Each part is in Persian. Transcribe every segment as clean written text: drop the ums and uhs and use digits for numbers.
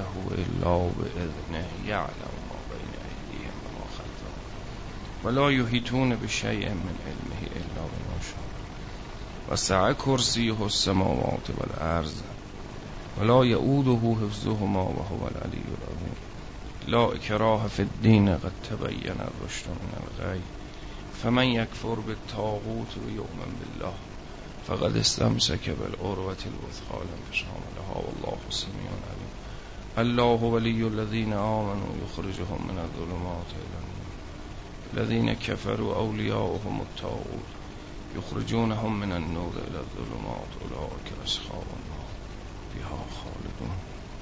الا باذنه یعلم ما بین ایدیهم و ما خلفهم ولا یحیطون بشیء من علمه الا بما شاء وسع کرسیه السماوات والارض ولا یؤوده حفظهما وهو العلی العظیم لا اکراه فی الدین قد تبین الرشد من الغی فمن یکفر بالطاغوت و یؤمن بالله فقد استمسک بالعروة الوثقی لا انفصام لها والله سمیع علیم الله ولی الذین آمنوا یخرجهم من الظلمات الی النور الذین کفروا اولیاؤهم الطاغوت یخرجونهم من النور الی الظلمات اولئک اصحاب النار فیها خالدون.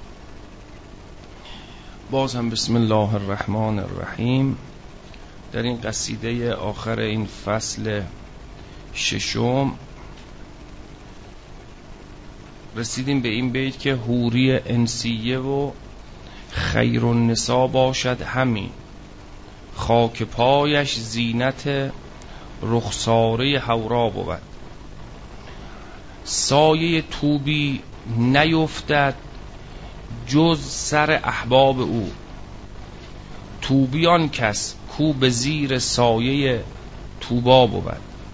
باز هم بسم الله الرحمن الرحیم. در این قصیده آخر این فصل ششم رسیدیم به این بیت که حوری انسیه و خیر النساء باشد همی خاک پایش زینت رخساره حورا بود سایه طوبی نیفتد جز سر احباب او طوبیان کس کو به زیر سایه طوبا بود.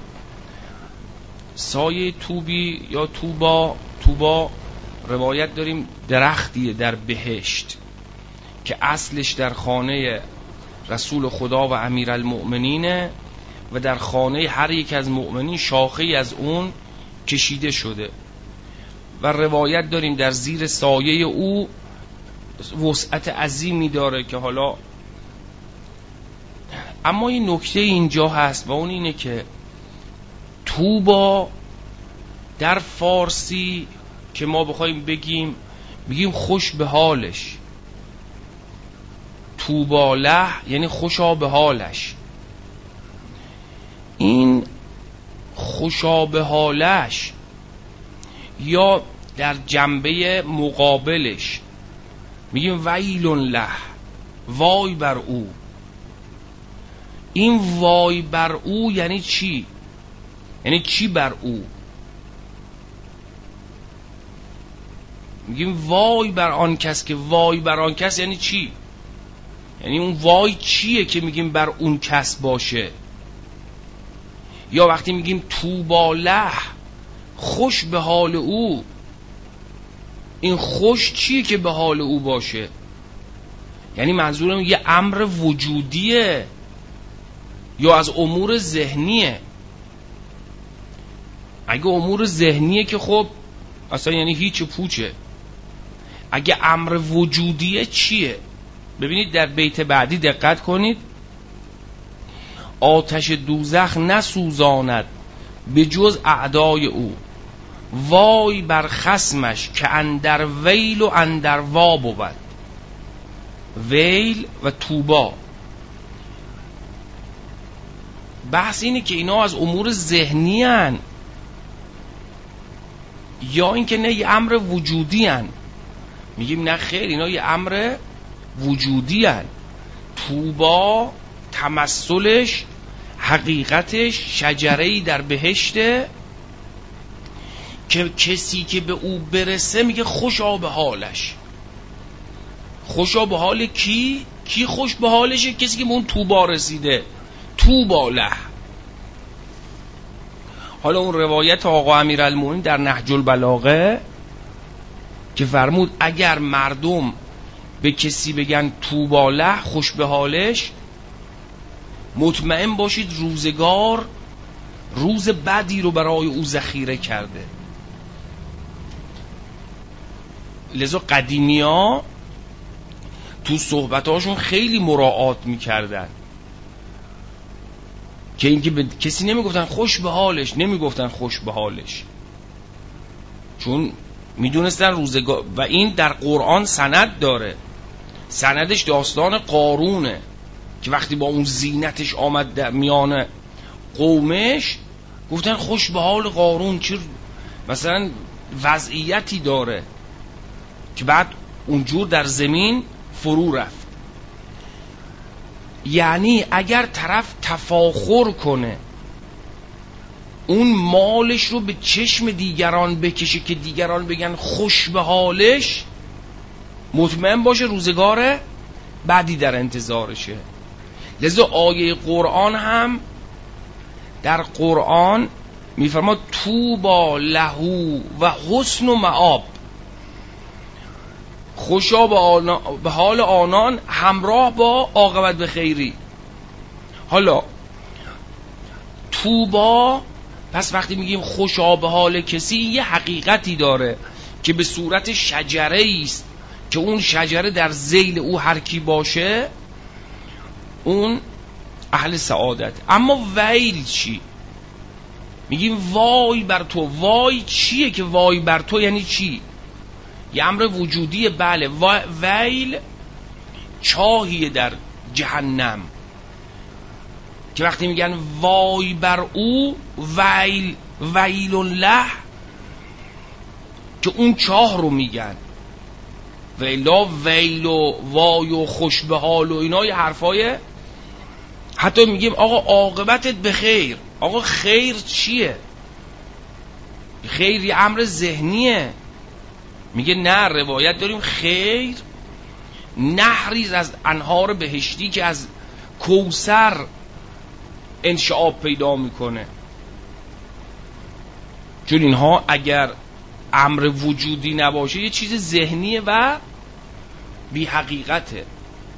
سایه طوبی یا طوبا روایت داریم درختیه در بهشت که اصلش در خانه رسول خدا و امیرالمؤمنینه و در خانه هر یک از مؤمنین شاخه‌ای از اون کشیده شده و روایت داریم در زیر سایه او وسعت عظیمی داره که حالا اما این نکته اینجا هست و اون اینه که طوبا در فارسی که ما بخوایم بگیم خوش به حالش، طوبا له یعنی خوشا به حالش. این خوشا به حالش یا در جنبه مقابلش میگیم ویل له، وای بر او. این وای بر او یعنی چی؟ یعنی چی بر او؟ میگیم وای بر آن کس، که وای بر آن کس یعنی چی؟ یعنی اون وای چیه که میگیم بر اون کس باشه؟ یا وقتی میگیم طوبا له، خوش به حال او، این خوش چیه که به حال او باشه؟ یعنی منظورم یه امر وجودیه یا از امور ذهنیه؟ اگه امور ذهنیه که خب اصلا یعنی هیچ پوچه. اگه امر وجودیه چیه؟ ببینید در بیت بعدی دقت کنید. آتش دوزخ نسوزاند به جز اعدای او، وای بر خصمش که اندر ویل و اندر وا بود. ویل و طوبا، بحث اینه که اینا از امور ذهنی هن یا اینکه نه یه امر وجودی هن. میگیم نه خیر، اینا یه امر وجودی هن. طوبا تمثلش، حقیقتش شجره‌ای در بهشته که کسی که به او برسه میگه خوشا به حالش. خوشا به حال کی؟ کی خوش به حالشه؟ کسی که به اون طوبا رسیده. طوبا له. حالا اون روایت آقا امیرالمومنین در نهج البلاغه که فرمود اگر مردم به کسی بگن طوبا له، خوش به حالش، مطمئن باشید روزگار روز بدی رو برای او ذخیره کرده. لذا قدیمیا تو صحبتاشون خیلی مراعات میکردن که اینکه به کسی نمیگفتن خوش به حالش، نمیگفتن خوش به حالش، چون میدونستن روزگار. و این در قرآن سند داره. سندش داستان قارونه که وقتی با اون زینتش آمد در میان قومش، گفتن خوش به حال قارون، چه مثلا وضعیتی داره، که بعد اونجور در زمین فرو رفت. یعنی اگر طرف تفاخر کنه، اون مالش رو به چشم دیگران بکشه که دیگران بگن خوش به حالش، مطمئن باشه روزگار بعدی در انتظارشه. لذا آیه قرآن هم در قرآن میفرماد طوبی له و حسن مآب، خوشا به حال آنان همراه با عاقبت به خیری. حالا طوبی، پس وقتی میگیم خوشا به حال کسی، یه حقیقتی داره که به صورت شجره است که اون شجره در ذیل او هر کی باشه اون اهل سعادت. اما ویل چی؟ میگیم وای بر تو. وای چیه که وای بر تو یعنی چی؟ یه امر وجودیه. بله. ویل چاهیه در جهنم که وقتی میگن وای بر او، ویل له، که اون چاه رو میگن. ویل و وای و خوش به حال و اینا یه حرفای، حتی میگیم آقا عاقبتت به خیر. آقا خیر چیه؟ خیر یه امر ذهنیه. میگه نه، روایت داریم خیر نهری از انهار بهشتی که از کوثر انشعاب پیدا میکنه. چون اینها اگر امر وجودی نباشه یه چیز ذهنیه و بی حقیقته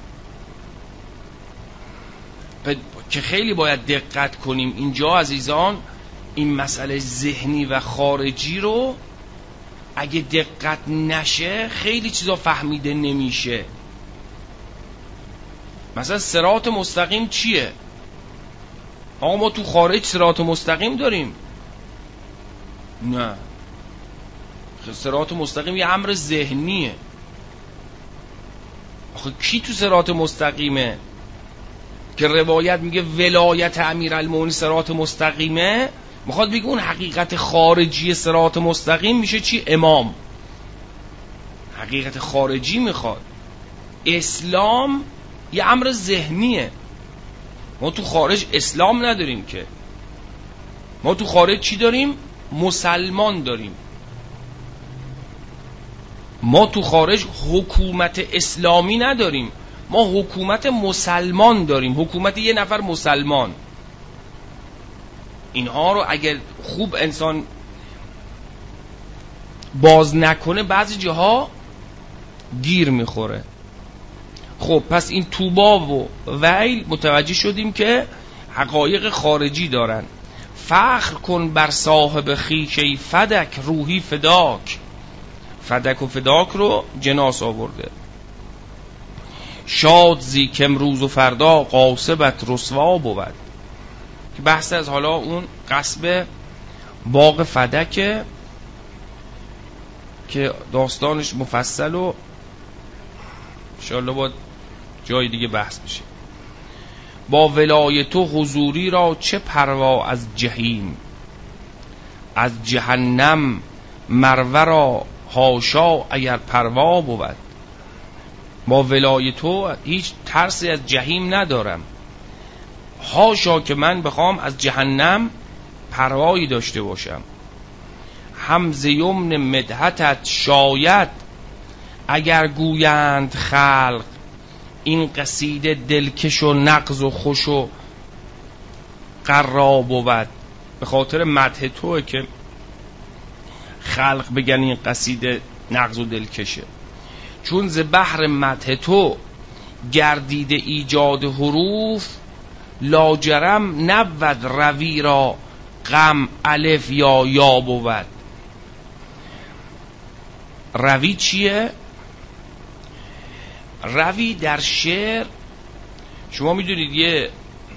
که خیلی باید دقت کنیم اینجا عزیزان. این مسئله ذهنی و خارجی رو اگه دقت نشه خیلی چیزا فهمیده نمیشه. مثلا صراط مستقیم چیه؟ آقا ما تو خارج صراط مستقیم داریم؟ نه، صراط مستقیم یه امر ذهنیه. آخه کی تو صراط مستقیمه که روایت میگه ولایت امیرالمومنین صراط مستقیمه؟ میخواد بگه اون حقیقت خارجی صراط مستقیم میشه چی؟ امام. حقیقت خارجی میخواد. اسلام یه امر ذهنیه. ما تو خارج اسلام نداریم که. ما تو خارج چی داریم؟ مسلمان داریم. ما تو خارج حکومت اسلامی نداریم، ما حکومت مسلمان داریم، حکومت یه نفر مسلمان. اینها رو اگر خوب انسان باز نکنه بعضی جاها گیر میخوره. خب پس این طوبا و ویل متوجه شدیم که حقایق خارجی دارن. فخر کن بر صاحب خویش فدک روحی فداک. فدک و فداک رو جناس آورده. شاد زی که امروز و فردا قاصبت رسوا بود، که بحث از حالا اون قصب باغ فدکه که داستانش مفصل و انشاءالله باید جای دیگه بحث بشه. با ولایت و حضوری را چه پروا از جهیم، از جهنم مروه را حاشا اگر پروا بود. با ولایت و هیچ ترسی از جهیم ندارم، حاشا که من بخوام از جهنم پروایی داشته باشم. حمز یمن مدحتت شاید اگر گویند خلق، این قصیده دلکش و نغز و خوش و قرا بود. به خاطر مدح توه که خلق بگن این قصیده نغز و دلکشه. چون ز بحر مدح تو گردیده ایجاد حروف، لاجرم نبود روی را غم الف یا یا بود. روی چیه؟ روی در شعر شما میدونید یه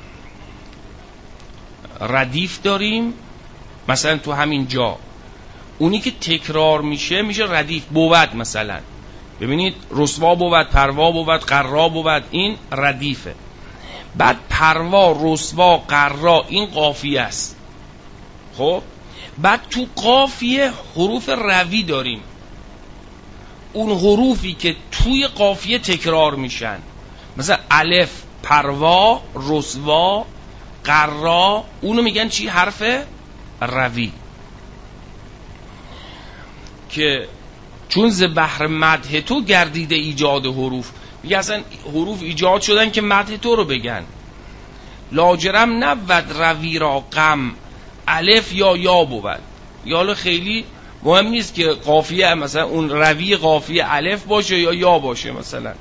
ردیف داریم، مثلا تو همین جا اونی که تکرار میشه ردیف بود. مثلا ببینید رسوا بود، پروا بود، قرا بود، این ردیفه. بعد پروا، رسوا، قرا این قافیه است. خب بعد تو قافیه حروف روی داریم، اون حروفی که توی قافیه تکرار میشن، مثلا الف، پروا، رسوا، قرا، اونو میگن چی؟ حرف روی. که چون ز بحر مدح تو گردیده ایجاد حروف. میگه اصلا حروف ایجاد شدن که مدح تو رو بگن. لاجرم نبود روی را غم الف یا یا بود. یا خیلی مهم نیست که قافیه مثلا اون روی قافیه الف باشه یا یا باشه. مثلا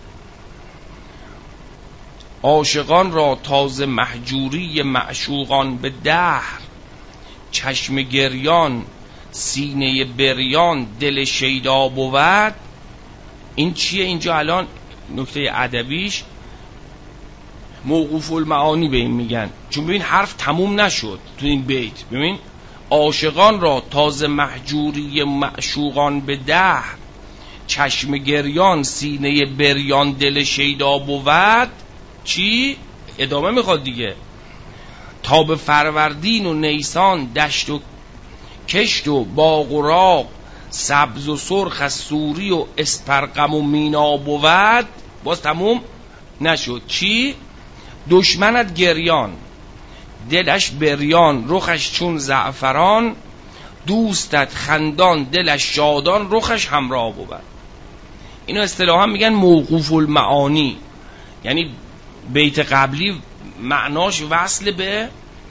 عاشقان را تازه محجوری معشوقان به دهر، چشم گریان سینه بریان دل شیدا بود. این چیه اینجا الان نکته ادبیش؟ موقوف المعانی به این میگن، چون ببین حرف تموم نشد تو این بیت. ببین عاشقان را تازه محجوری معشوقان به دهر، چشم گریان سینه بریان دل شیدا بود. چی؟ ادامه میخواد دیگه. تا به فروردین و نیسان دشت و کشت و باغ و راغ، سبز و سرخ از سوری و اسپرقم و مینا بود. باز تموم نشد. چی؟ دشمنت گریان دلش بریان، رخش چون زعفران، دوستت خندان دلش شادان، رخش همراه بود. اینو اصطلاحا میگن موقوف المعانی، یعنی بیت قبلی معناش وصل به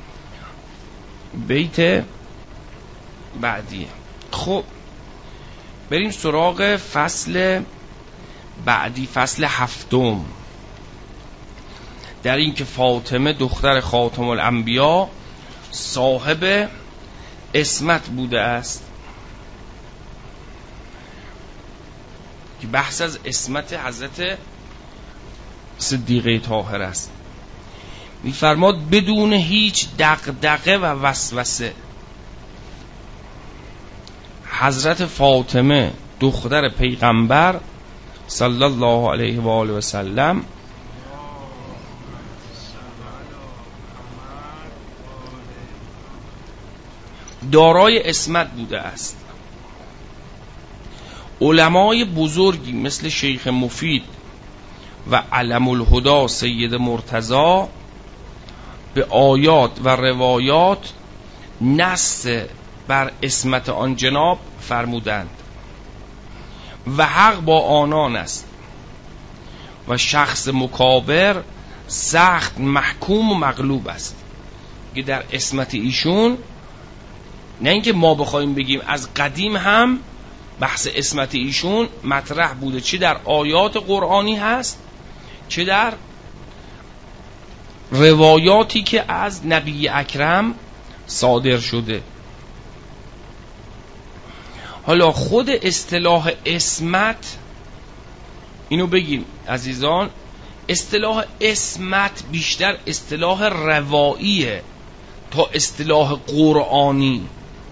بیت بعدیه. خب بریم سراغ فصل بعدی، فصل 7، در این که فاطمه دختر خاتم الانبیا صاحب عصمت بوده است. که بحث از عصمت حضرت صدیقه طاهره است. می‌فرماد بدون هیچ دغدغه و وسوسه حضرت فاطمه دختر پیغمبر صلی الله علیه و آله و سلم دارای عصمت بوده است. علمای بزرگی مثل شیخ مفید و علم الهدا سید مرتضی به آیات و روایات نص بر عصمت آن جناب فرمودند و حق با آنان است و شخص مکابر سخت محکوم و مغلوب است. که در عصمت ایشون نه اینکه ما بخوایم بگیم، از قدیم هم بحث عصمت ایشون مطرح بوده، چه در آیات قرآنی هست چه در روایاتی که از نبی اکرم صادر شده. حالا خود اصطلاح عصمت، اینو بگیم عزیزان، اصطلاح عصمت بیشتر اصطلاح رواییه تا اصطلاح قرآنی.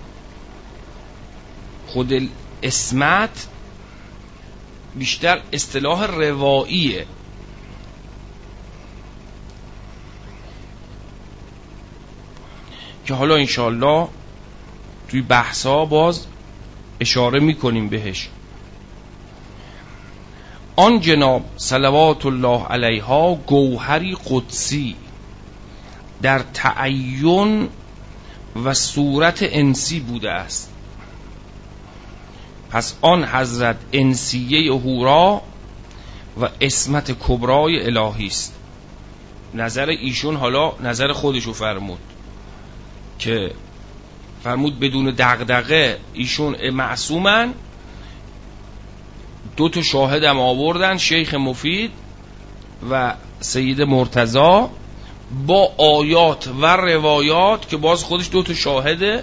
خود عصمت بیشتر اصطلاح رواییه. که حالا انشاءالله توی بحثا باز اشاره میکنیم بهش. آن جناب صلوات الله علیها گوهری قدسی در تعین و صورت انسی بوده است. پس آن حضرت انسیه هورا و عصمت کبرای الهی است. نظر ایشون، حالا نظر خودشو فرمود که فرمود بدون دغدغه ایشون معصومن. 2 شاهدم آوردن، شیخ مفید و سید مرتضی، با آیات و روایات که باز خودش 2 شاهده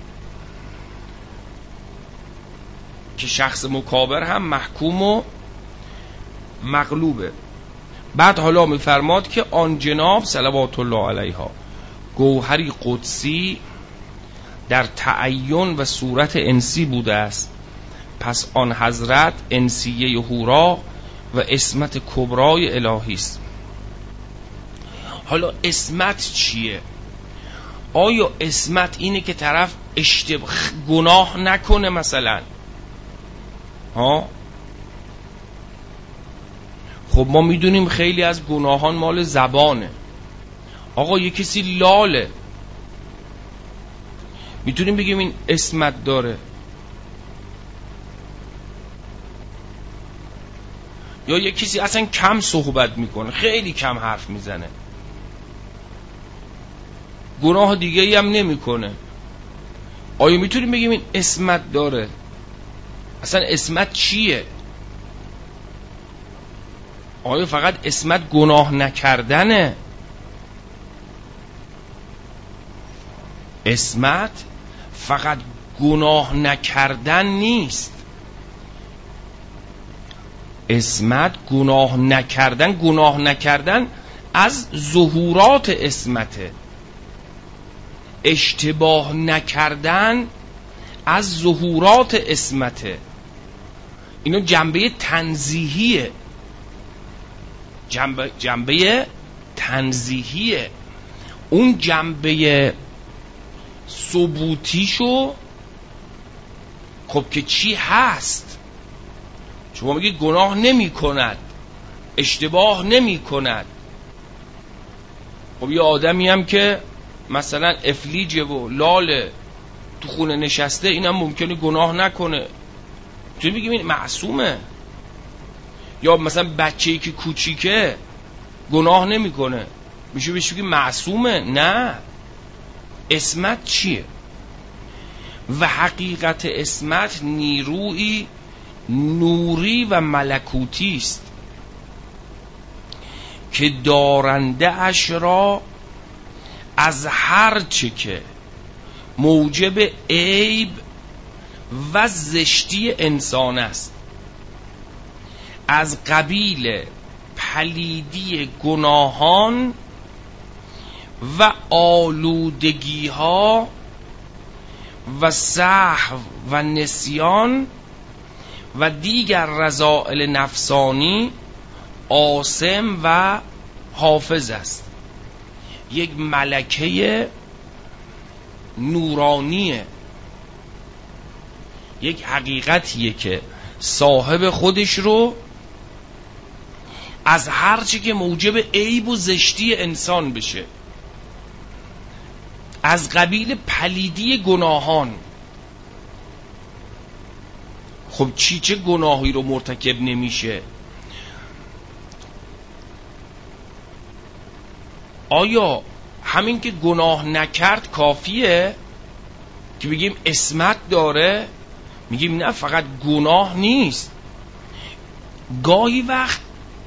که شخص مکابر هم محکوم و مغلوبه. بعد حالا میفرماد که آن جناب صلوات الله علیها گوهری قدسی در تعین و صورت انسی بوده است. پس آن حضرت انسیه هورا و عصمت کبرای الهی است. حالا عصمت چیه؟ آیا عصمت اینه که طرف گناه نکنه مثلا؟ خب ما میدونیم خیلی از گناهان مال زبانه. آقا یه کسی لاله، میتونیم بگیم این عصمت داره؟ یا یک کسی اصلا کم صحبت میکنه، خیلی کم حرف میزنه، گناه دیگه ای هم نمیکنه، آیا میتونیم بگیم این عصمت داره؟ اصلا عصمت چیه؟ آیا فقط عصمت گناه نکردنه؟ عصمت فقط گناه نکردن نیست. عصمت گناه نکردن از ظهورات عصمته. اشتباه نکردن از ظهورات عصمته. اینو جنبه تنزیهیه، جنبه تنزیهیه. اون جنبه ثبوتیشو خب که چی هست؟ شما میگید گناه نمی کند، اشتباه نمی کند. خب یه آدمی هم که مثلا افلیجه و لاله تو خونه نشسته، اینم ممکنه گناه نکنه، چون بگیم این معصومه. یا مثلا بچه‌ای که کوچیکه گناه نمیکنه، میشه بهش بگیم معصومه؟ نه. عصمت چیه؟ و حقیقت عصمت نیرویی نوری و ملکوتی است که دارنده اش را از هر چه که موجب عیب و زشتی انسان است، از قبیل پلیدی گناهان و آلودگی ها و سهو و نسیان و دیگر رذائل نفسانی عاصم و حافظ است. یک ملکه نورانیه، یک حقیقتیه که صاحب خودش رو از هر چی که موجب عیب و زشتی انسان بشه، از قبیل پلیدی گناهان. خب چه گناهی رو مرتکب نمیشه؟ آیا همین که گناه نکرد کافیه که بگیم عصمت داره؟ میگیم نه، فقط گناه نیست. گاهی وقت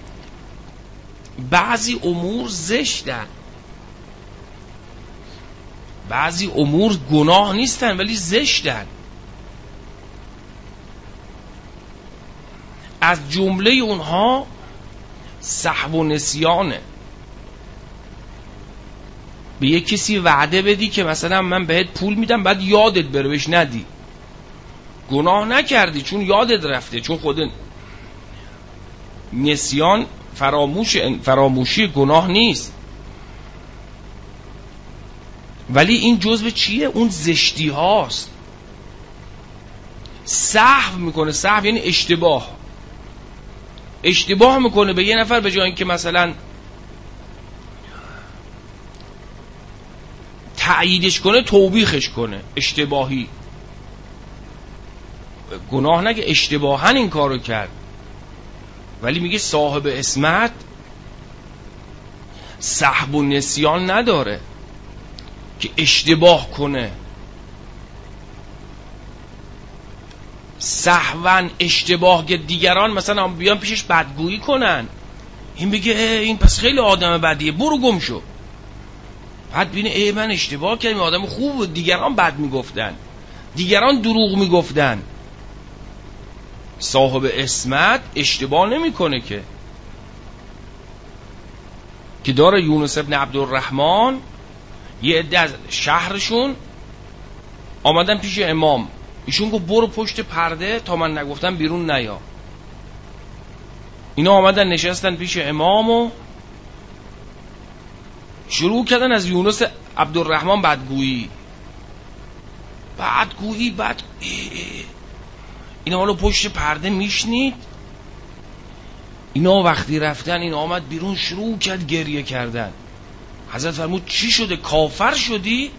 بعضی امور زشتن، بعضی امور گناه نیستن ولی زشتن. از جمله اونها سهو و نسیانه. به یک کسی وعده بدی که مثلا من بهت پول میدم، بعد یادت بره بهش ندی، گناه نکردی چون یادت رفته، چون خود نسیان فراموشی گناه نیست، ولی این جزء چیه؟ اون زشتی هاست. سهو میکنه، سهو یعنی اشتباه میکنه به یه نفر، به جای اینکه مثلا تأییدش کنه توبیخش کنه. اشتباهی، گناه نگه، اشتباهن این کارو کرد. ولی میگه صاحب عصمت سهو و نسیان نداره که اشتباه کنه. سهون اشتباه که دیگران مثلا بیان پیشش بدگویی کنن، این بگه این پس خیلی آدم بدیه، برو گم شو. بعد بینه من اشتباه کردم، آدم خوب، دیگران بد میگفتن، دیگران دروغ میگفتن. صاحب عصمت اشتباه نمیکنه که داره یونس ابن عبدالرحمن یه عده از شهرشون آمدن پیش امام، ایشون گفت برو پشت پرده تا من نگفتم بیرون نیا. اینا آمدن نشستن پیش امام و شروع کردن از یونس عبدالرحمن بدگویی. اینا حالا پشت پرده میشنید. اینا وقتی رفتن، این آمد بیرون شروع کرد گریه کردن. حضرت فرمود چی شده؟ کافر شدی؟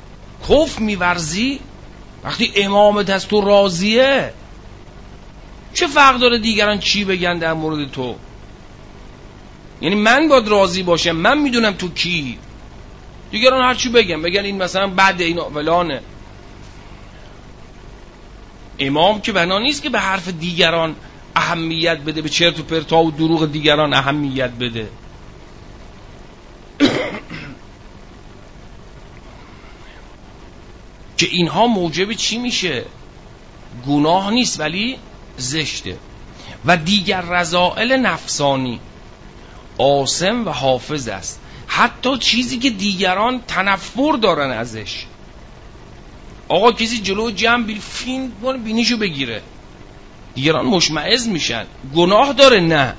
کفر میورزی؟ وقتی امامت از تو راضیه؟ چه فرق داره دیگران چی بگن در مورد تو؟ یعنی من باید راضی باشم، من میدونم تو کی. دیگران هر چی بگن این مثلا بعد این فلانه. امام که بنا نیست که به حرف دیگران اهمیت بده، به چرت و پرتا و دروغ دیگران اهمیت بده. که اینها موجب چی میشه؟ گناه نیست ولی زشته. و دیگر رذائل نفسانی آثم و حافظ است، حتی چیزی که دیگران تنفر دارن ازش. آقا کسی جلو جمع فین کنه بینیشو بگیره، دیگران مشمئز میشن، گناه داره؟ نه.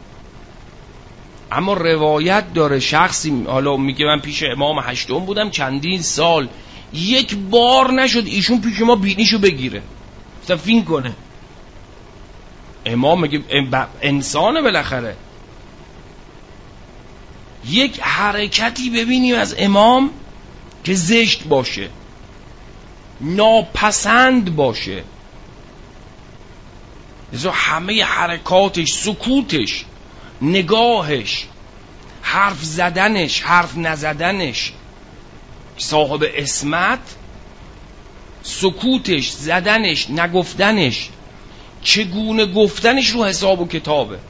اما روایت داره شخصی حالا میگه من پیش امام هشتم بودم چندین سال، یک بار نشد ایشون پیش ما بینیشو بگیره فین کنه. امام میگه انسانه بالاخره. یک حرکتی ببینیم از امام که زشت باشه، ناپسند باشه، لذا همه حرکاتش، سکوتش، نگاهش، حرف زدنش، حرف نزدنش، صاحب عصمت، سکوتش، زدنش، نگفتنش، چگونه گفتنش رو حساب و کتابه.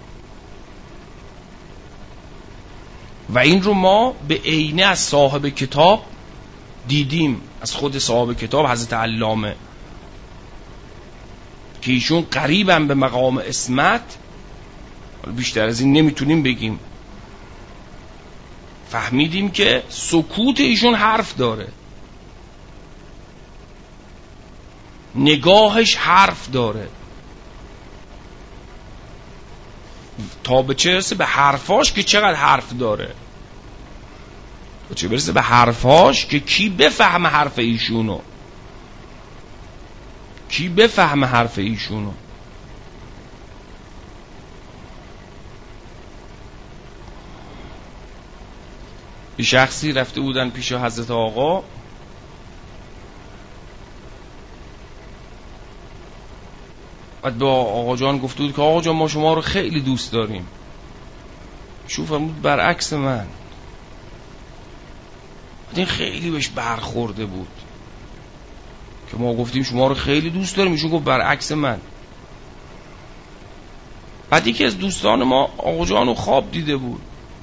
و این رو ما به عینه از صاحب کتاب دیدیم، از خود صاحب کتاب حضرت علامه که ایشون قریبن به مقام عصمت. بیشتر از این نمیتونیم بگیم. فهمیدیم که سکوت ایشون حرف داره، نگاهش حرف داره، تا به چه برسه به حرفاش که چقدر حرف داره، تا چه برسه به حرفاش که کی بفهمه حرف ایشونو، کی بفهمه حرف ایشونو. یه شخصی رفته بودن پیش حضرت آقا، بعد با آقا جان گفته بود که آقا جان ما شما رو خیلی دوست داریم. شو فرمود برعکس من. این خیلی بهش برخورده بود که ما گفتیم شما رو خیلی دوست داریم، ایشون گفت برعکس من. بعد یکی از دوستان ما آقا جان رو خواب دیده بود،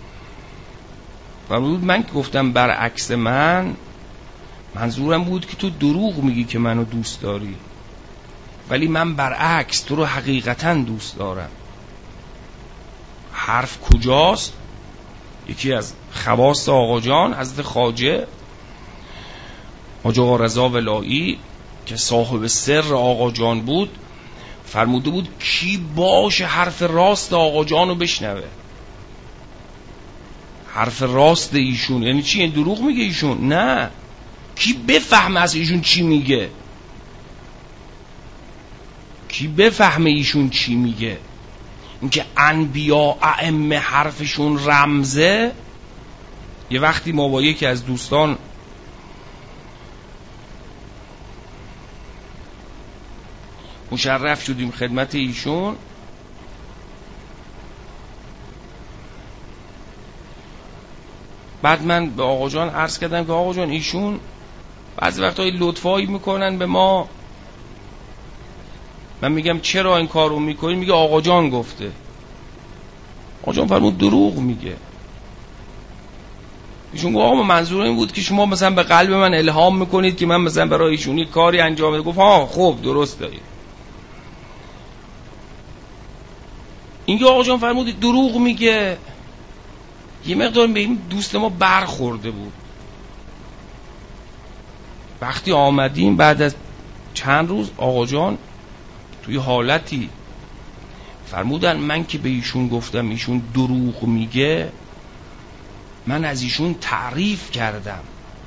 فرمود من که گفتم برعکس من، منظورم بود که تو دروغ میگی که منو دوست داری، ولی من برعکس تو رو حقیقتا دوست دارم. حرف کجاست؟ یکی از خواص آقا جان حضرت خواجه حاج آقا رضا ولایی که صاحب سر آقا جان بود فرموده بود کی باشه حرف راست آقا جانو بشنوه. حرف راست ایشون یعنی چی؟ این دروغ میگه ایشون؟ نه، کی بفهمه از ایشون چی میگه، کی بفهمه ایشون چی میگه. اینکه انبیا ائمه حرفشون رمزه. یه وقتی ما با یکی از دوستان مشرف شدیم خدمت ایشون، بعد من به آقا جان عرض کردم که آقا جان ایشون بعضی وقتا لطفایی میکنن به ما. من میگم چرا این کارو میکنی؟ میگه آقا جان گفته. آقا جان فرمود دروغ میگه. ایشون گفت آقا منظور این بود که شما مثلا به قلب من الهام میکنید که من مثلا برای ایشونی کاری انجام بده. گفت ها خب درست داری. اینکه آقا جان فرمود دروغ میگه، یه مقدار به این دوست ما برخورده بود. وقتی آمدیم بعد از چند روز آقا جان توی حالتی فرمودن من که به ایشون گفتم ایشون دروغ میگه، من از ایشون تعریف کردم.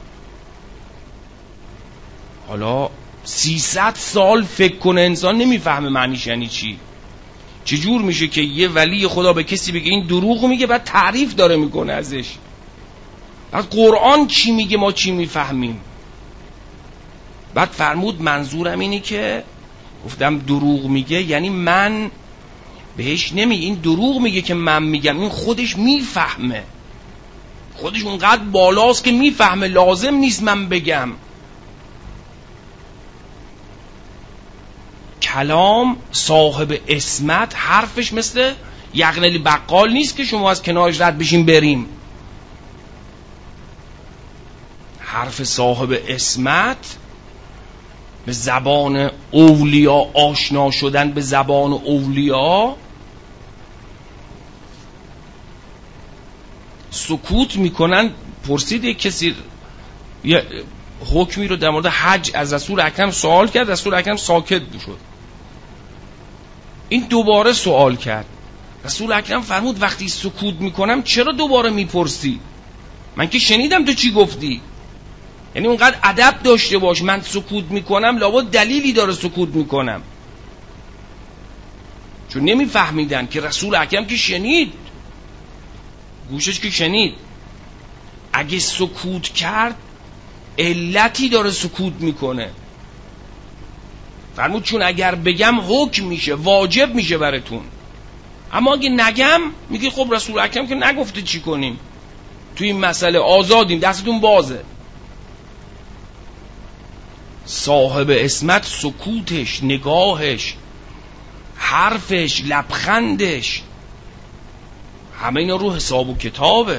حالا 300 سال فکر کنه انسان نمیفهمه معنیش یعنی چی. چجور میشه که یه ولی خدا به کسی بگه این دروغ میگه بعد تعریف داره میکنه ازش؟ بعد قرآن چی میگه ما چی میفهمیم؟ بعد فرمود منظورم اینی که گفتم دروغ میگه یعنی من بهش این دروغ میگه که من میگم، این خودش میفهمه، خودش اونقدر بالاست که میفهمه لازم نیست من بگم. کلام صاحب عصمت حرفش مثل یغنلی بقال نیست که شما از کنارش رد بشین بریم. حرف صاحب عصمت به زبان اولیا آشنا شدن، به زبان اولیا سکوت میکنن. پرسید یک کسی یه حکمی رو در مورد حج از رسول اکرم سوال کرد، رسول اکرم ساکت شد. این دوباره سوال کرد، رسول اکرم فرمود وقتی سکوت میکنم چرا دوباره میپرسی؟ من که شنیدم تو چی گفتی. یعنی اونقدر ادب داشته باش، من سکوت میکنم لابد دلیلی داره سکوت میکنم. چون نمیفهمیدن که رسول اکرم که شنید، گوشش که شنید، اگه سکوت کرد علتی داره سکوت میکنه. فرمود چون اگر بگم حکم میشه، واجب میشه براتون، اما اگه نگم میگه خب رسول اکرم که نگفته چی کنیم، توی این مسئله آزادیم، دستتون بازه. صاحب عصمت سکوتش، نگاهش، حرفش، لبخندش، همه اینا رو حساب و کتابه.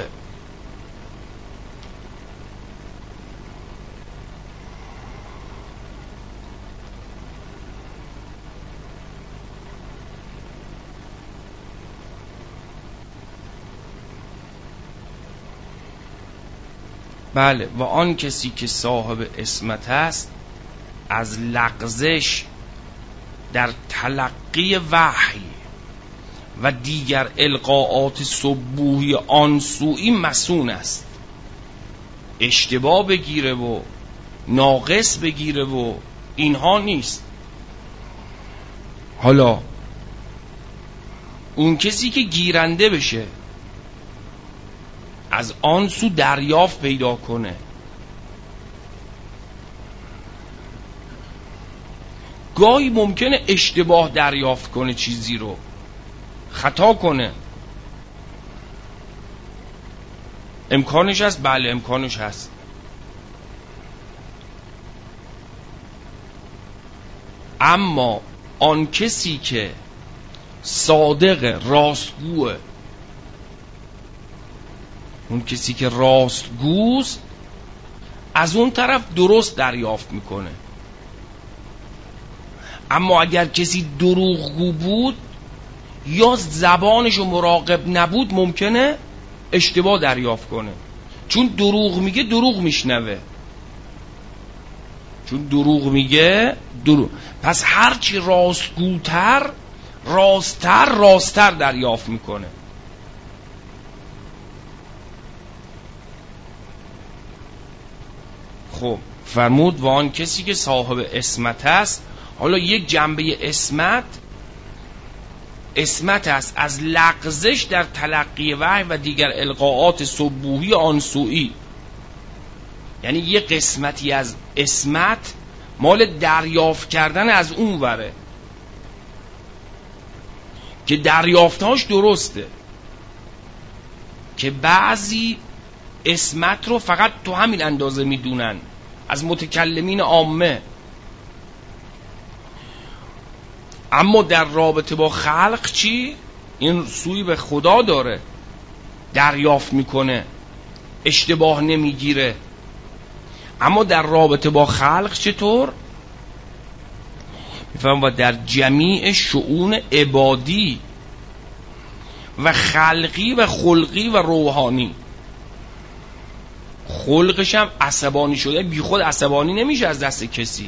بله، و آن کسی که صاحب عصمت است از لغزش در تلقی وحی و دیگر القاءات سبوحی آن سوئی مسون است. اشتباه بگیره و ناقص بگیره و اینها نیست. حالا اون کسی که گیرنده بشه، از آن سو دریافت پیدا کنه، گاهی ممکنه اشتباه دریافت کنه، چیزی رو خطا کنه. امکانش هست؟ بله امکانش هست. اما آن کسی که صادق، راستگوه، اون کسی که راستگوست از اون طرف درست دریافت میکنه. اما اگر کسی دروغگو بود یا زبانشو مراقب نبود ممکنه اشتباه دریافت کنه. چون دروغ میگه دروغ میشنوه، چون دروغ میگه دروغ. پس هرچی راستگوتر راستتر دریافت میکنه. خب فرمود و آن کسی که صاحب عصمت است. حالا یک جنبه عصمت است از لغزش در تلقی وحی و دیگر القاءات سبوحی آن سوئی. یعنی یه قسمتی از عصمت مال دریافت کردن از اون وره که دریافتهاش درسته، که بعضی عصمت رو فقط تو همین اندازه میدونن از متکلمین عامه، اما در رابطه با خلق چی؟ این سوی به خدا داره، دریافت میکنه، اشتباه نمیگیره. اما در رابطه با خلق چطور؟ میفهم و در جمیع شؤون عبادی و خلقی و خلقی و روحانی. خلقش هم عصبانی شده، بی خود عصبانی نمیشه از دست کسی،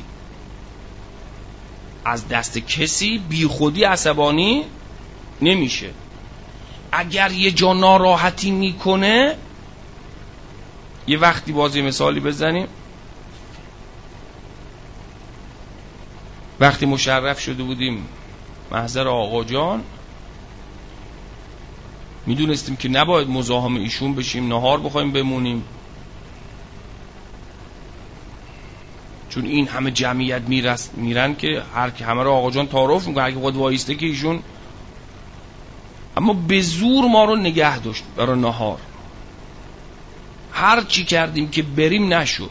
از دست کسی بی خودی عصبانی نمیشه. اگر یه جا ناراحتی میکنه، یه وقتی بازی مثالی بزنیم، وقتی مشرف شده بودیم محضر آقا جان، میدونستیم که نباید مزاحم ایشون بشیم، نهار بخوایم بمونیم، چون این همه جمعیت میرن که همه رو آقا جان تعارف میکنه، اگه خود وایسته که ایشون. اما به زور ما رو نگه داشت برای نهار، هر چی کردیم که بریم نشد.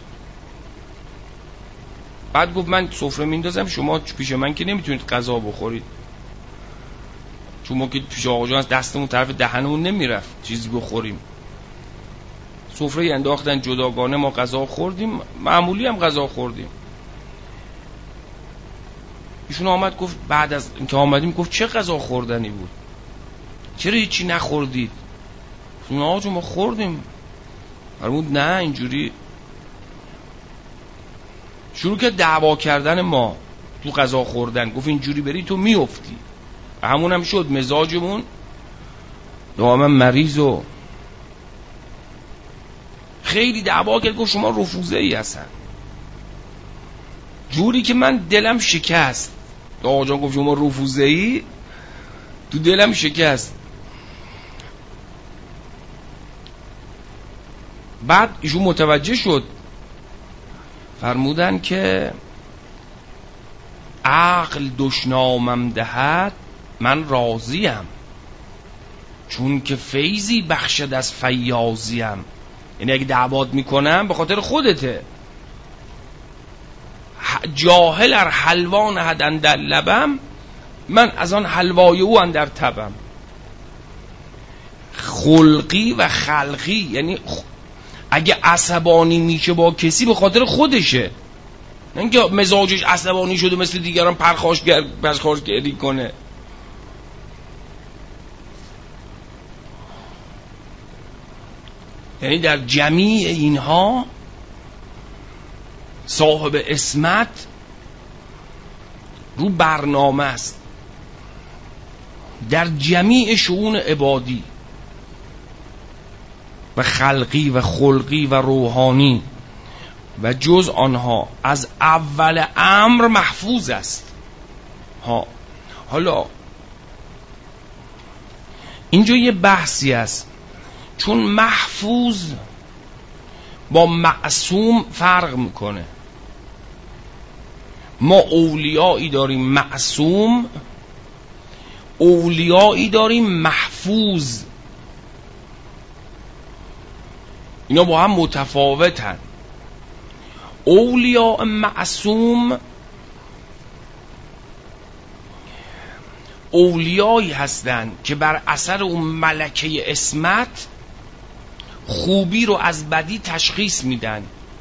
بعد گفت من سفره میندازم، شما پیش من که نمیتونید غذا بخورید، چون ما که پیش آقا جان از دستمون طرف دهنمون نمیرفت چیزی بخوریم. سفره انداختن جداگانه، ما غذا خوردیم، معمولی هم غذا خوردیم. ایشون آمد گفت بعد از اینکه آمدیم، گفت چه غذا خوردنی بود، چرا هیچی نخوردید؟ گفتم آقا جون ما خوردیم. فرمود نه اینجوری. شروع کرد دعوا کردن ما تو غذا خوردن، گفت اینجوری بری تو میافتی. همون هم شد مزاجمون دائما مریض و خیلی دعوا کرد. گفت شما رفوزه ای هستن، جوری که من دلم شکست. آقا جان گفت شما رفوزه ای، تو دلم شکست. بعد ایشون متوجه شد، فرمودن که عقل دشنامم دهد من راضیم، چون که فیضی بخشد از فیاضیم. یعنی اگه دعوات میکنم به خاطر خودته. جاهل ار حلوا نهد اندر لبم، من از آن حلوای او اندر تبم. خلقی و خلقی، یعنی اگه عصبانی میشه با کسی به خاطر خودشه، نه اینکه مزاجش عصبانی شده مثل دیگران پرخاشگری کنه. یعنی در جمیع اینها صاحب عصمت رو برنامه است، در جمیع شؤون عبادی و خلقی و خلقی و روحانی و جز آنها از اول امر محفوظ است. حالا اینجا یه بحثی است، چون محفوظ با معصوم فرق میکنه. ما اولیایی داریم معصوم، اولیایی داریم محفوظ، اینا با هم متفاوتن. اولیاء معصوم اولیایی هستند که بر اثر اون ملکه عصمت خوبی رو از بدی تشخیص میدن،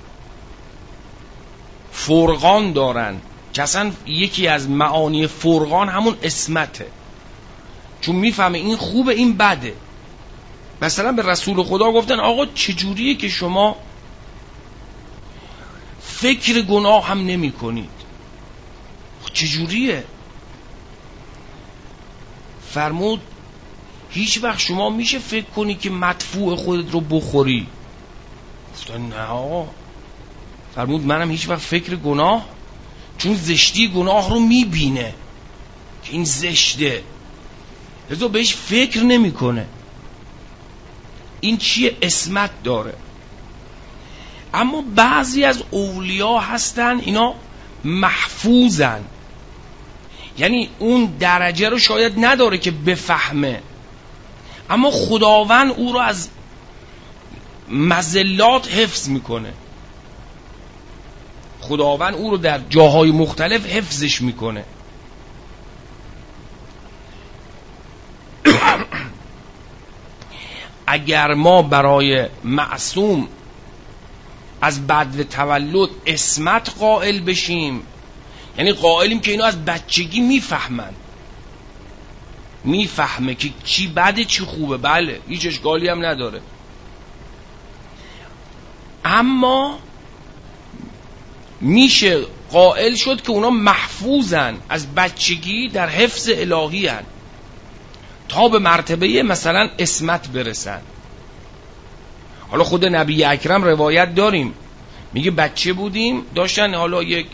فرقان دارن، که اصلا یکی از معانی فرقان همون عصمته، چون میفهمه این خوبه این بده. مثلا به رسول خدا گفتن آقا چجوریه که شما فکر گناه هم نمی کنید؟ چجوریه؟ فرمود هیچ وقت شما میشه فکر کنی که مدفوع خودت رو بخوری؟ گفتن نه آقا. فرمود منم هیچ وقت فکر گناه، چون زشتی گناه رو میبینه که این زشته، لذا بهش فکر نمیکنه. این چیه؟ عصمت داره. اما بعضی از اولیا هستن اینا محفوظن، یعنی اون درجه رو شاید نداره که بفهمه، اما خداوند او رو از مزلات حفظ میکنه، خداوند او رو در جاهای مختلف حفظش میکنه. اگر ما برای معصوم از بدو تولد عصمت قائل بشیم، یعنی قائلیم که اینا از بچگی میفهمه که چی بده چی خوبه، بله هیچ اشکالی هم نداره، اما میشه قائل شد که اونا محفوظن، از بچگی در حفظ الهی هن تا به مرتبه مثلا عصمت برسن. حالا خود نبی اکرم روایت داریم، میگه بچه بودیم، داشتن حالا یک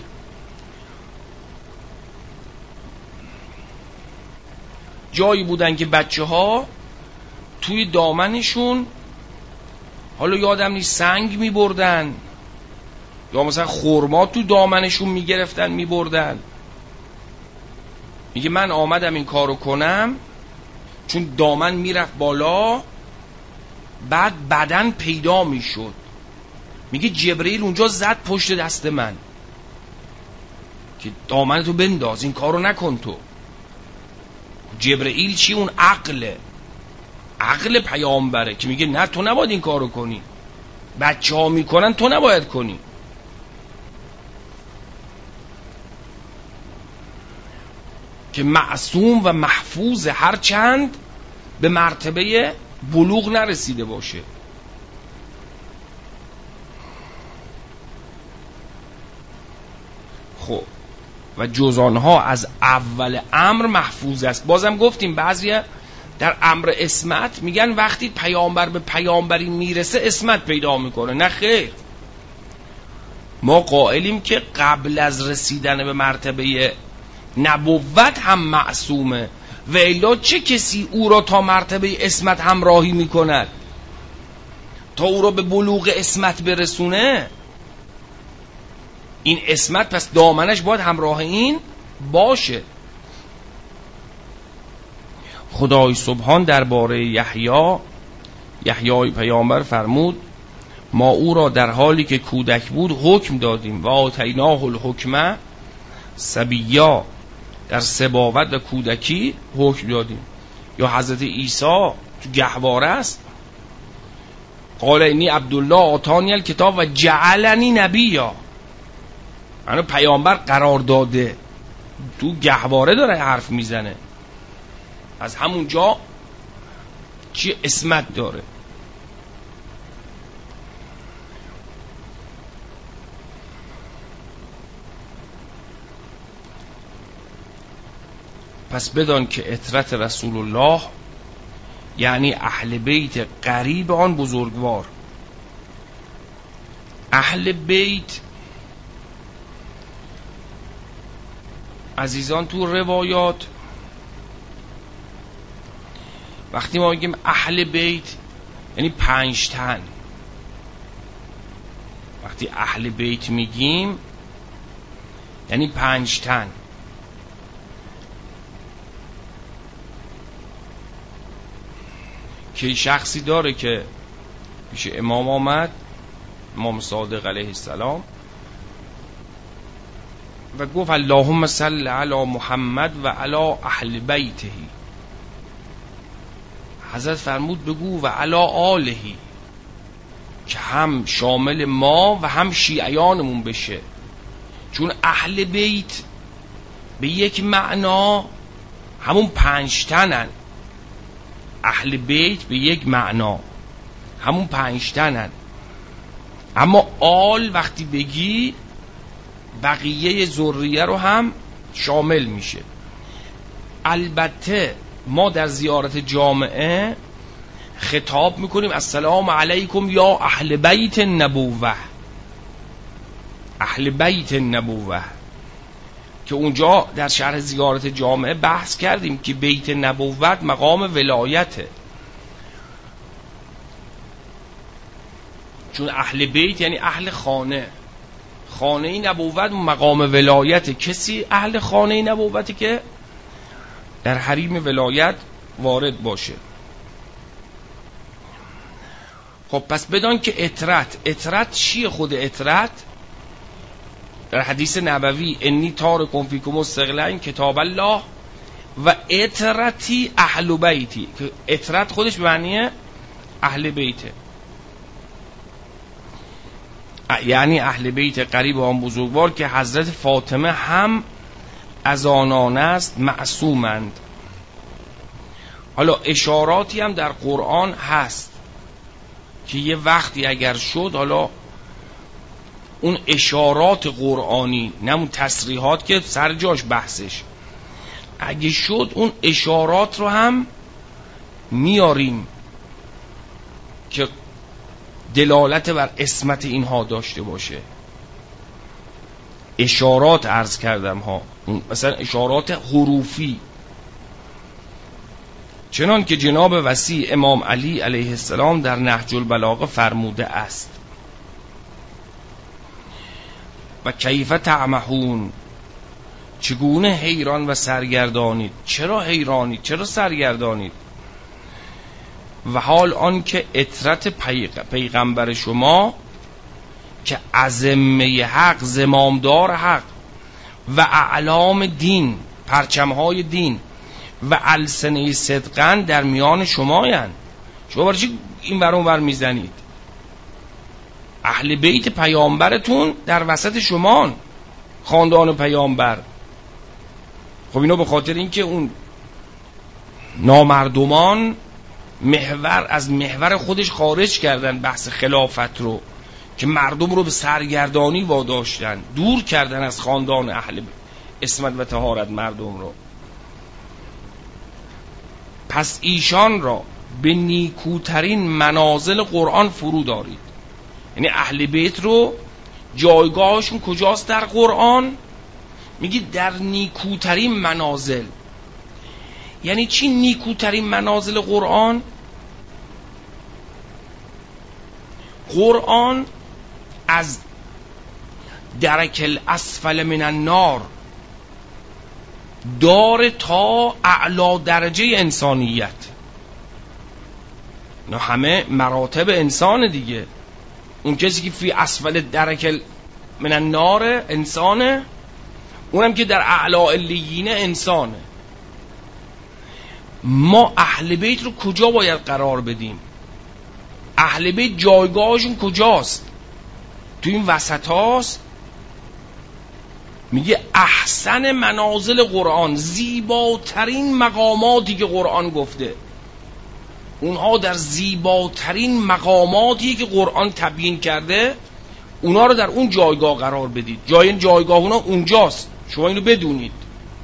جایی بودن که بچه ها توی دامنشون، حالا یادم نیست سنگ می بردن یا مثلا خرما تو دامنشون میگرفتن میبردن. میگه من آمدم این کارو کنم چون دامن میرفت بالا، بعد بدن پیدا میشد. میگه جبرئیل اونجا زد پشت دست من که دامنتو بنداز، این کارو نکن. تو جبرئیل چی؟ اون عقل پیامبره که میگه نه تو نباید این کارو کنی، بچه ها میکنن تو نباید کنی. که معصوم و محفوظ هر چند به مرتبه بلوغ نرسیده باشه. خب و جز آنها از اول امر محفوظ است. بازم گفتیم بعضیا در امر اسمت میگن وقتی پیامبر به پیامبری میرسه اسمت پیدا میکنه. نه خیر، ما قائلیم که قبل از رسیدن به مرتبه نبوت هم معصومه، و الا چه کسی او را تا مرتبه اسمت همراهی میکند تا او را به بلوغ اسمت برسونه؟ این اسمت پس دامنش باید همراه این باشه. خدای سبحان درباره یحیی پیامبر فرمود ما او را در حالی که کودک بود حکم دادیم و آتیناه الحکمه صبیا، در صباوت و کودکی حکم دادیم. یا حضرت عیسی تو گهواره است، قال انی عبدالله آتانی الکتاب و جعلنی نبیا، یعنی پیامبر قرار داده. تو گهواره داره حرف میزنه، از همونجا چی اسمت داره. پس بدان که عترت رسول الله یعنی اهل بیت قریب آن بزرگوار. اهل بیت عزیزان تو روایات وقتی ما میگیم اهل بیت یعنی 5 تن. وقتی اهل بیت میگیم یعنی 5 تن. که شخصی داره که پیش امام آمد، امام صادق علیه السلام، و گفت اللهم صل علی محمد و علی اهل بیته. حضرت فرمود بگو و علی آله، که هم شامل ما و هم شیعیانمون بشه. چون اهل بیت به یک معنا همون 5 تنن. اهل بیت به یک معنا همون 5 تنن، اما آل وقتی بگی بقیه ذریه رو هم شامل میشه. البته ما در زیارت جامعه خطاب میکنیم السلام علیکم یا اهل بیت النبوه، اهل بیت النبوه، که اونجا در شرح زیارت جامعه بحث کردیم که بیت نبوت مقام ولایته. چون اهل بیت یعنی اهل خانه، خانه نبوت مقام ولایته. کسی اهل خانه نبوتی که در حریم ولایت وارد باشه. خب پس بدان که عترت چیه؟ خود عترت در حدیث نبوی انی تارکم فیکم الثقلین کتاب الله و عترتی اهل بیتی، که عترت خودش به معنی اهل بیته، یعنی اهل بیت قریب آن بزرگوار که حضرت فاطمه هم از آنان است، معصومند. حالا اشاراتی هم در قرآن هست که یه وقتی اگر شد، حالا اون اشارات قرآنی نه اون تصریحات که سر جاش بحثش، اگه شد اون اشارات رو هم میاریم که دلالت بر اسمت اینها داشته باشه. اشارات عرض کردم ها، مثلا اشارات حروفی، چنان که جناب وصی امام علی علیه السلام در نهج البلاغه فرموده است. و کیف تعمحون، چگونه حیران و سرگردانید. چرا حیرانید؟ چرا سرگردانید؟ و حال آن که اطرت پیغمبر شما که ازمه حق، زمامدار حق و اعلام دین، پرچمهای دین و السنه صدقن در میان شمایند. شما برای چی این ور اون ور میزنید؟ اهل بیت پیامبرتون در وسط شمان، خاندان پیامبر. خب اینو به خاطر اینکه اون نامردمان از محور خودش خارج کردن بحث خلافت رو، که مردم رو به سرگردانی واداشتن، دور کردن از خاندان اهل عصمت و طهارت مردم رو. پس ایشان را به نیکوترین منازل قرآن فرو دارید. یعنی اهل بیت رو جایگاهشون کجاست در قرآن؟ میگید در نیکوترین منازل. یعنی چی نیکوترین منازل قرآن؟ قرآن از درک الاسفل من النار داره تا اعلا درجه انسانیت. نه همه مراتب انسان دیگه. اون کسی که فی اسفل درک من النار انسانه، اونم که در اعلا علیین انسانه. ما اهل بیت رو کجا باید قرار بدیم؟ اهل بیت جایگاهشون کجاست؟ تو این وسط هاست. میگه احسن منازل قرآن، زیباترین مقاماتی که قرآن گفته، اونها در زیباترین مقاماتی که قرآن تبیین کرده، اونا رو در اون جایگاه قرار بدید. جایگاه اونا اونجاست، شما اینو بدونید.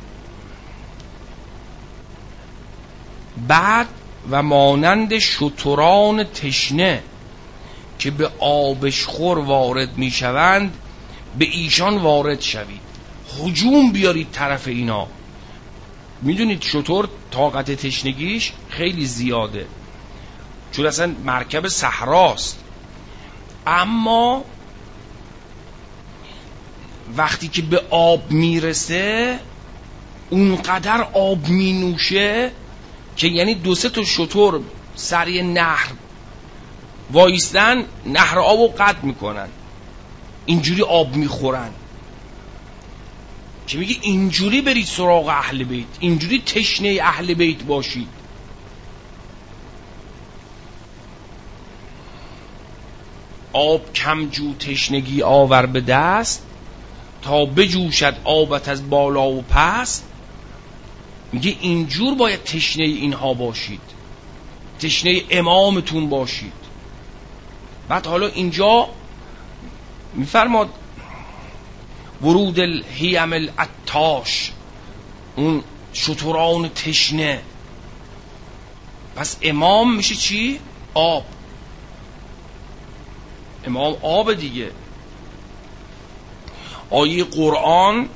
بعد و مانند شتران تشنه که به آبشخور وارد می شوند، به ایشان وارد شوید. هجوم بیارید طرف اینا. میدونید شتر طاقت تشنگیش خیلی زیاده، چون اصلا مرکب صحراست. اما وقتی که به آب میرسه اونقدر آب مینوشه که یعنی 2-3 تا شتر سر نهر وایستن، نهر آبو قطع میکنن، اینجوری آب میخورن. که میگه اینجوری برید سراغ اهل بیت، اینجوری تشنه اهل بیت باشید. آب کمجو تشنگی آور به دست، تا بجوشد آبت از بالا و پست. میگه اینجور باید تشنه اینها باشید، تشنه امامتون باشید. بعد حالا اینجا میفرماد ورود الهیم العطاش، اون شتران تشنه. پس امام میشه چی؟ آب. امام آب دیگه. آیه قرآن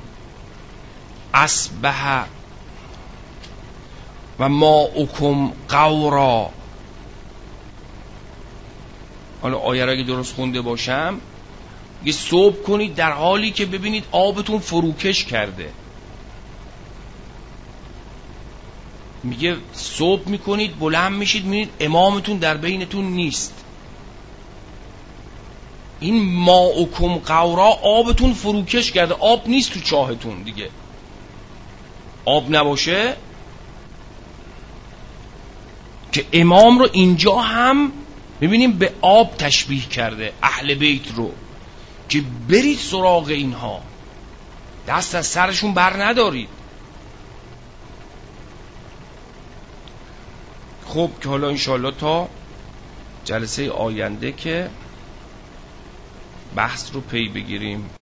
اصبح و ماؤکم غورا. حالا آیه را اگه درست خونده باشم، یه صبح کنید در حالی که ببینید آبتون فروکش کرده. میگه صبح میکنید بلند میشید میبینید امامتون در بینتون نیست. این ماؤکم غورا، آبتون فروکش کرده، آب نیست تو چاهتون دیگه. آب نباشه که امام رو اینجا هم میبینیم به آب تشبیه کرده اهل بیت رو، که برید سراغ اینها، دست از سرشون بر ندارید. خب که حالا انشالله تا جلسه آینده که بحث رو پی بگیریم.